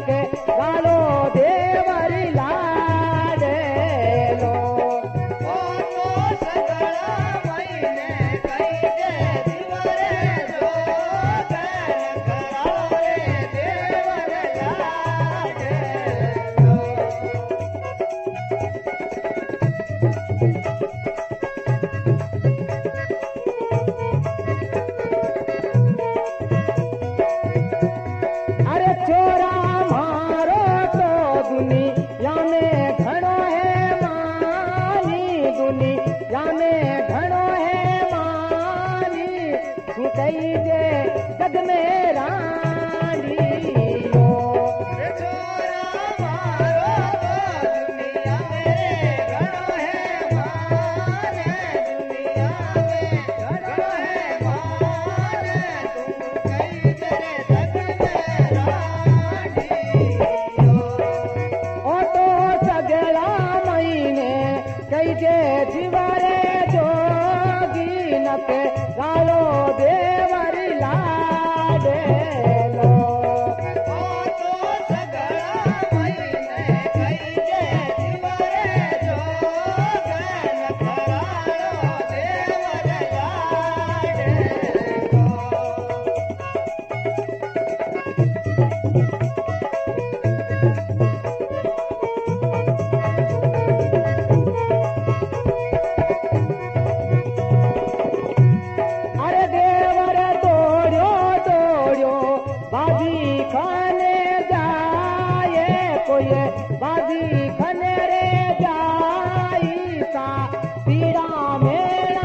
नके गालो देवरी लाडेलो ओ तो सगळा महिने कैजे दिवरे जोगन कराळे देवर लाडेलो अरे छोरा मारो तो दुनिया में घणो है मानी दुनिया में घणो है मानी तू कही जे जग में रानी हो छोरा मारो तो दुनिया में घणो है माने दुनिया में घणो है माने तू कई तेरे जग में रानी ओ तो सगळा महीने कही जे जीवारे जोगी नके गालो देवरी लाडेलो ओ तो सगळा महिने कैजे दिवरे जोगन कराळो देवर लाडेलो अरे देवर दौड़ो दौड़ो बाजी खाने जाए कोई बाजी खाने रे जाई सा पीड़ा मेरा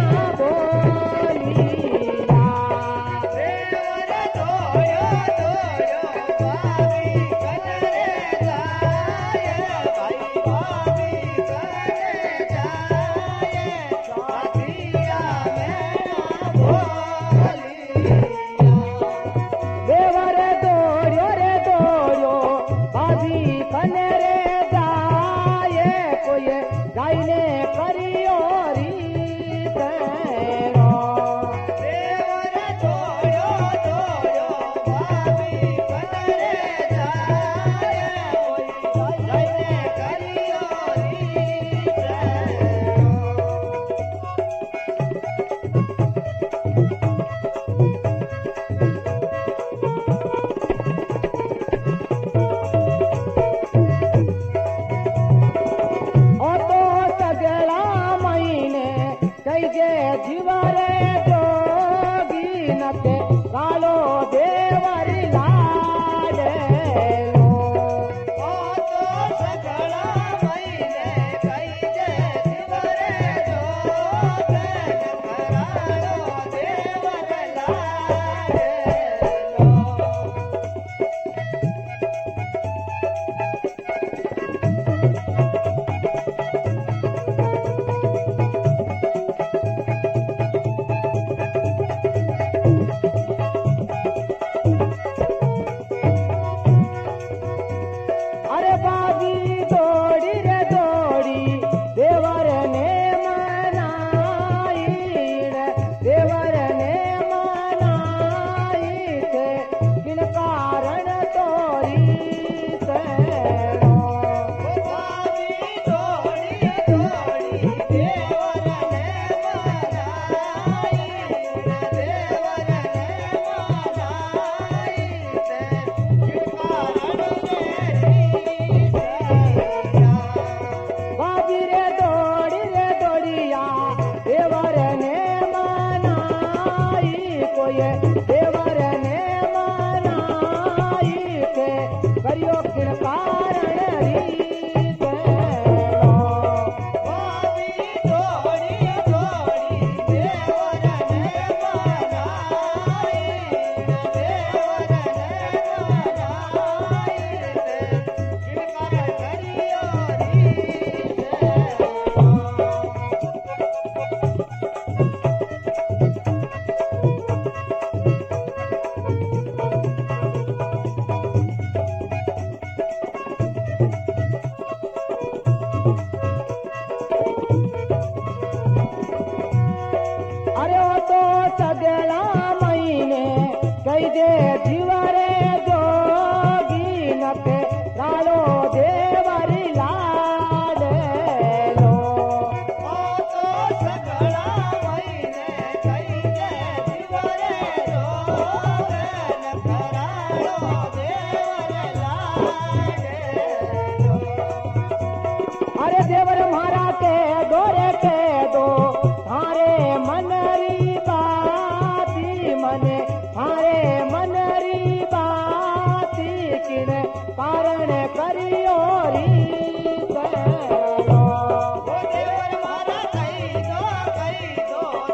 बोलिया देवर दोयो दोयो भाभी कनरे जाए भाई भाभी कने जाए साथिया मेरा बोलिया देवर दौड़ो रे दौड़ो बाजी खाने रे जाए कोई गायने करियो रीत देवर दोयो दोयो भाभी कनरे जाए ओई जाने करियो रीत ओ तो सगळा महीने कैजे जीवारे जोगी नके गालो देवरी लाडेलो ओ तो सगळा महिने कैजे दिवरे जोगन कराळो देवर लाडेलो अरे बाजी दौड़ी रे दौड़ी देवर ने मनाई रे देवर ने मनाई थे किन कारण तोरी सेनो भाभी दोड़ी दोड़ी देवर ने मनाई देवर ने मनाई ते कारण मेरी बाजी रे दौड़िया देवर ने मनाई कोई देवर ने मनाई थे करियो किन कारण रीत भाभी दोड़ी दोड़ी देवर ने मनाई देवर ने मनाई ते कारण करियो अरे वो तो सगळा महीने कैजे जीवारे जोगी नके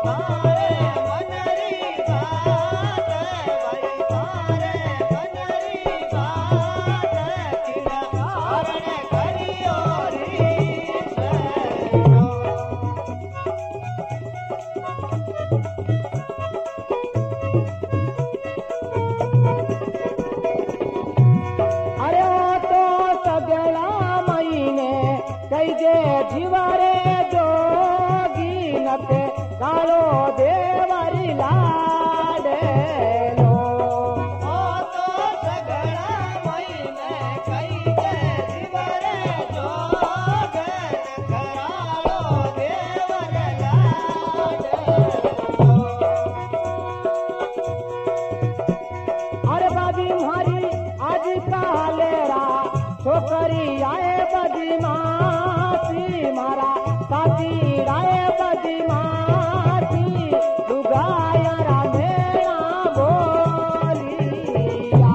अरे तो सगळा महिने कैजे जीवारे जोगी नते काळो देवारी लाडेलो अरे बाजी मारी आज कालेरा छोकरी आए बदी मासी मारा साथी राय बदी मासी दुगाया रामेरा बोलिया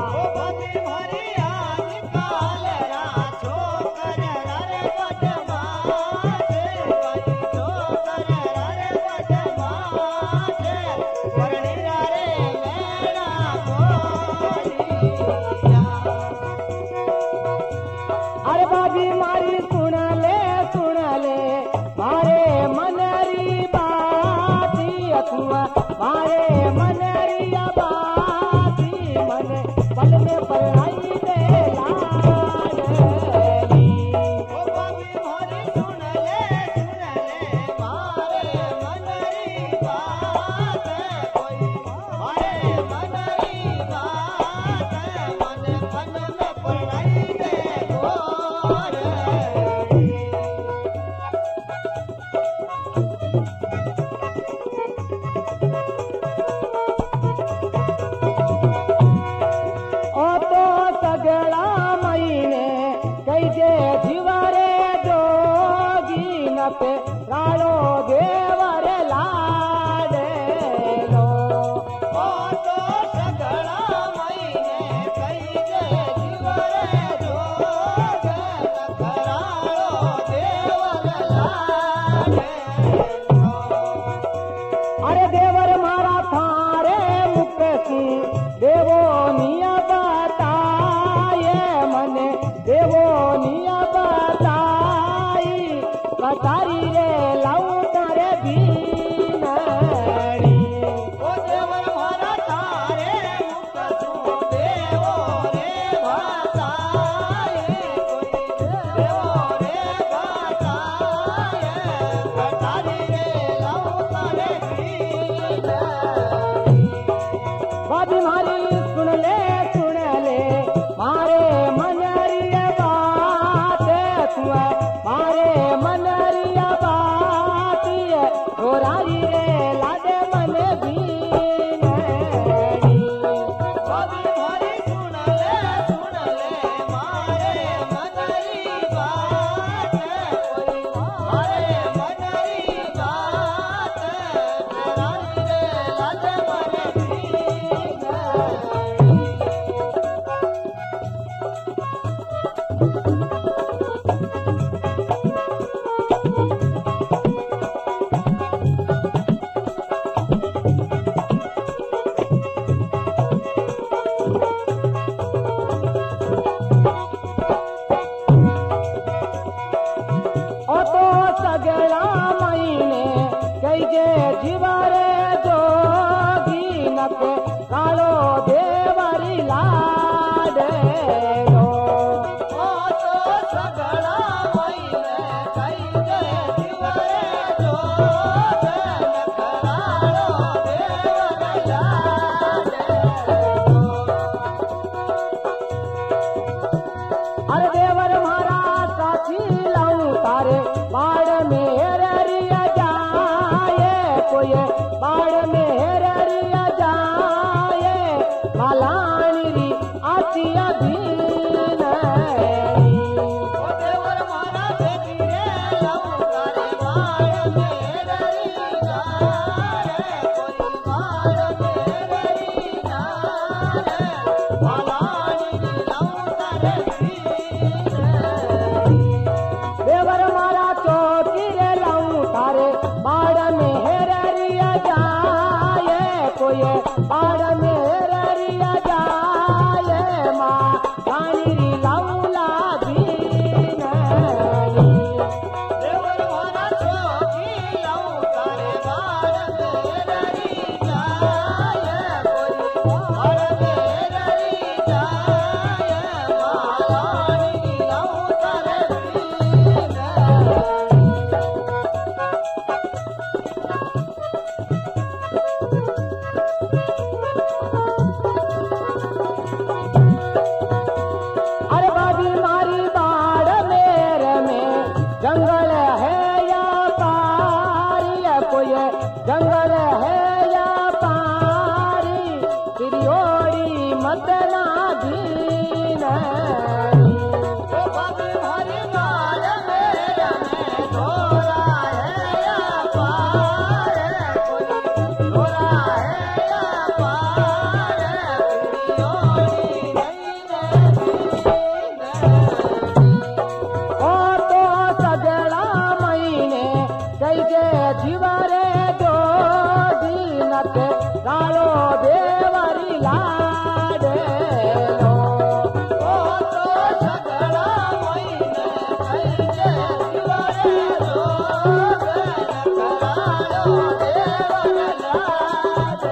अरे बाजी मारी सुन ले मारे मनरी बाती अथुआ मारे मनरी बाती मन पल में पढ़ाई दे लाडली ओ तो सगळा महिने कैजे जीवारे जोगी नते राळो देवरे लाडेलो अरे देवर मारा थारे मुकसी देवो निया बताए मने देवो निया बताई कटारी रे लाऊ तारे बीनड़ी बाजी मारी सुन ले मारे मनरिया बात तुआ मारे मनरिया बात घोरारी रे लाडे मन बीनड़ी ओ तो सगळा महिने कैजे जीवारे जोगी नते काळो देवारी लाडेलो अरे देवर मारा साथी लाऊं तारे बाड़ में हेरिया जाए कोई बाड़ में हेरिया जाए मालानी री आतिया बीनड़ी देवर मारा चौकी रे लाऊं तारे बाड़ में हेरिया प्रियोड़ी मत ना दीन ओ बाबी भारी गाल मेरा में डोरा है या पार है कोई डोरा है या पार है प्रियोड़ी ओ तो सजड़ा महीने कैसे जीवरे जो दीनक गालो देवरी लाडे ओ तो सगड़ा महीने कैसे दिवारे जो करालो देवर लाडे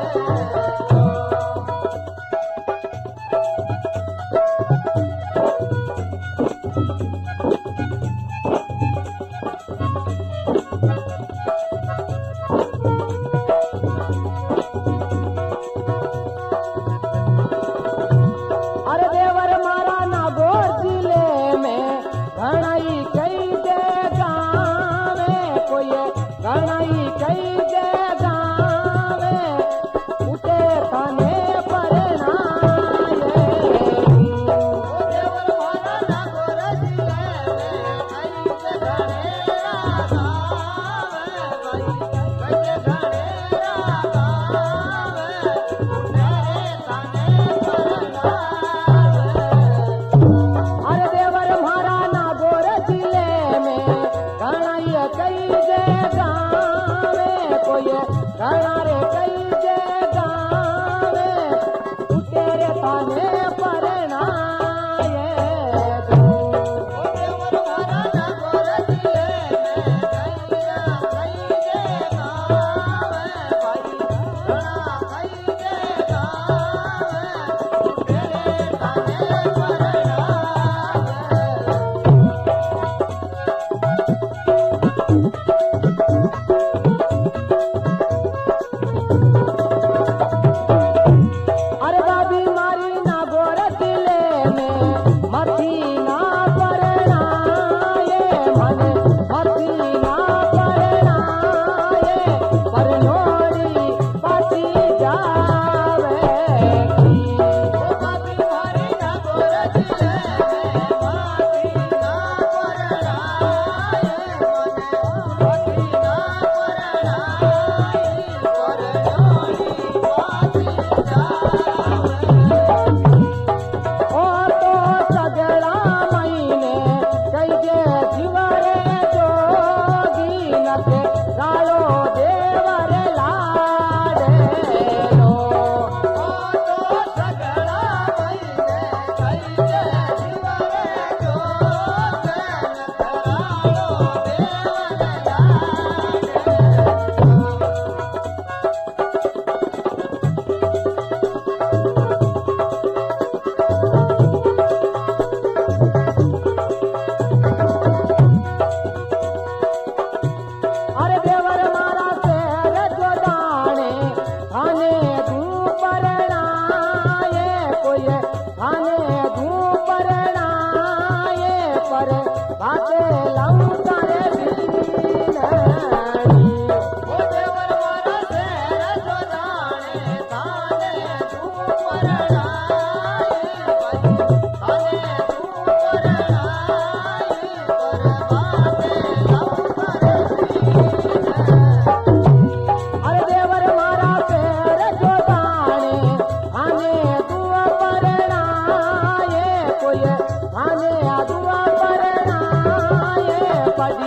अरे देवर मारा नागौर जिले में घणाई कई जगह में कोई घणाई कई जगह में उठे थाने पर नाये ओ देवर मारा नागौर जिले में कैसे घनेरा गावे कैसे घनेरा गावे उन्हें ताने पर अरे देवर मारा नागौर जिले में घणाई कई जगह में कोई घना रे कई जगह में उठे रे थाने पर नाये ओ देवर मारा नागौर जिले में कैसे गावे भाई घना कैसे गावे तेरे ताने पर अरे बाबी मारी नागौर जिले में मथी ना परना ये मन मथी ना परना ये परनोरी पाती जावे ओ बाबी भारी नागौर जिले में माटी ना परनाए माटी ना परनाए परनोरी माटी जावे ओ तो सगड़ा महीने कैसे जीवरे जोगी नके गालो देवर लाडे लो ओ तो सगड़ा महीने कैसे दिवारे जो करालो देवर लाडे अरे देवर मारा शेर जो दाने खाने धू परनाए कोई खाने धू परनाए पर बाते लऊ तारे दीन ओ देवर मारा शेर जो दाने ताने तू परनाए ताने तू परनाए पर बाते लव अरे देवर मारा शेर जो दाने खाने धू परनाए कोई खाने धू परनाए पड़ी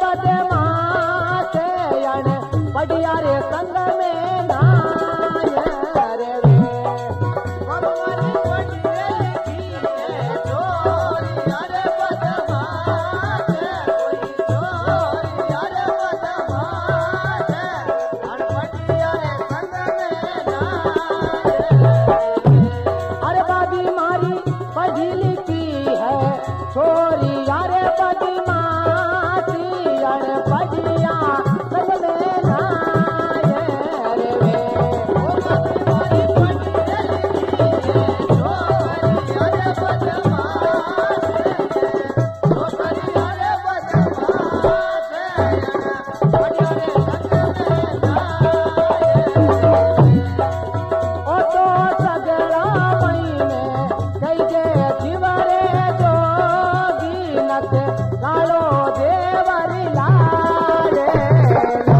बदमाश अण बढ़िया रे संग में नाय रे वे भगवान पटियाले की चोरी अरे बदमाश कोई चोरी अरे बदमाश अनपटियाले संग में नाय अरे बाबी मारी पढ़ी लिखी है छोरी अरे बदमाशी अण बढ़िया संग में नाय रे वे ओ तो सगड़ा महीने कई जे जीवरे जोगी नत कालो देवरी लारे लो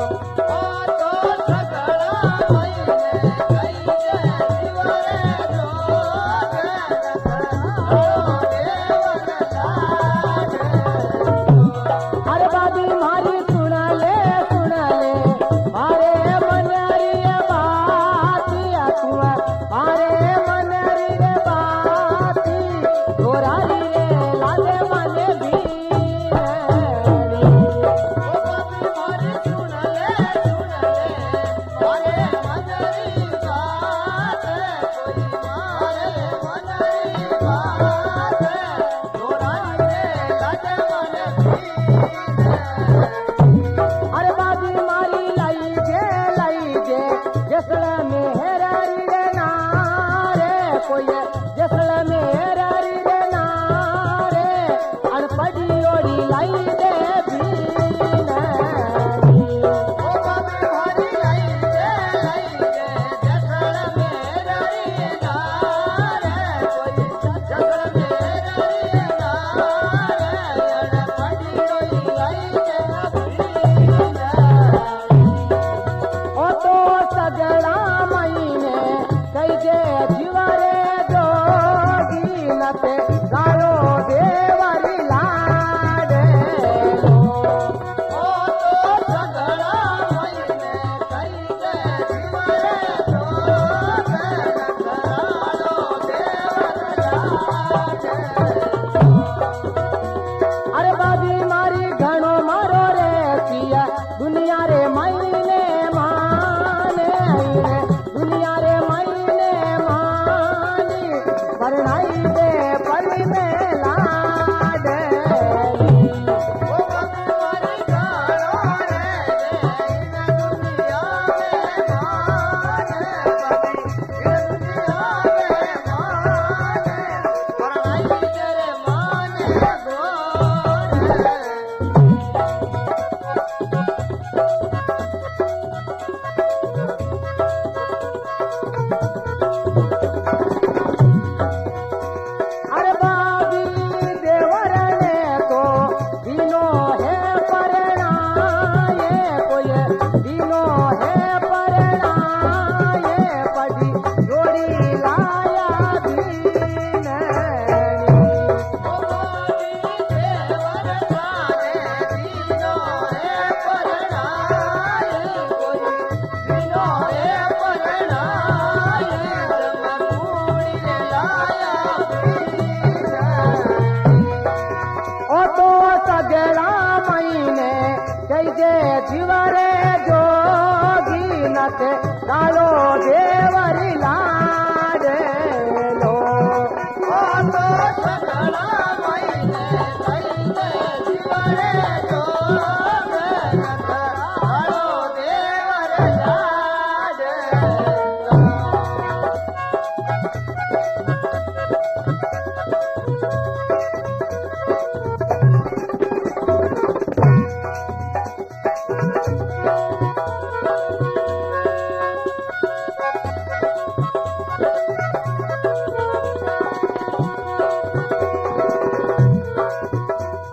अरे बाबी मारी सुन ले मारे मनरी बाती अकुआ मारे मनरी बाती गोरारी रे लागे मने भी अरे बाबी मारी लाई जे जसल मेहरारी रे नारे कोई जसल मेहरारी रे नारे अनपढ़ी ओड़ी लाई दे भी ओ तो सगड़ा महीने कई जे जीवरे जोगी नत गालो देवरी लाडे लो अरे बाबी मारी घणो मारो रे पिया दुनिया रे महीने माने रे दुनिया रे महीने मानी परनाई दे पली में लाडे अरे बाबी देवर ने तो दिनो है परनाए कोई दिनो है परनाए पड़ी जोड़ी लाया दीन ओ तो सगड़ा महीने कई जे जीवरे जोगी नत कालो दे